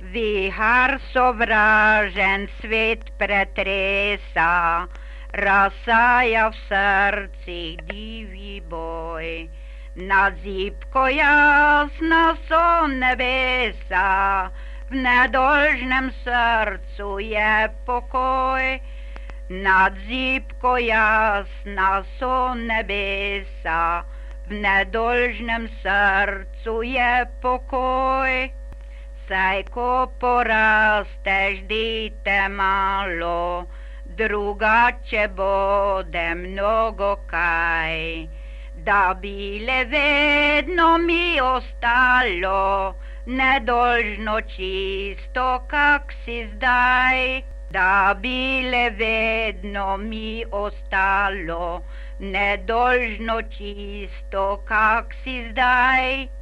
Vihar sovražen svet pretresa, razsaja v srcih divji boj. Nad zibko jasna so nebesa, v nedolžnem srcu je pokoj. Nad zibko jasna so nebesa, v nedolžnem srcu je pokoj. Saj ko porasteš, dite malo, drugače bode mnogo kaj. Da bi le vedno mi ostalo, nedolžno čisto, kak si zdaj. Da bi le vedno mi ostalo, nedolžno čisto, kak si zdaj.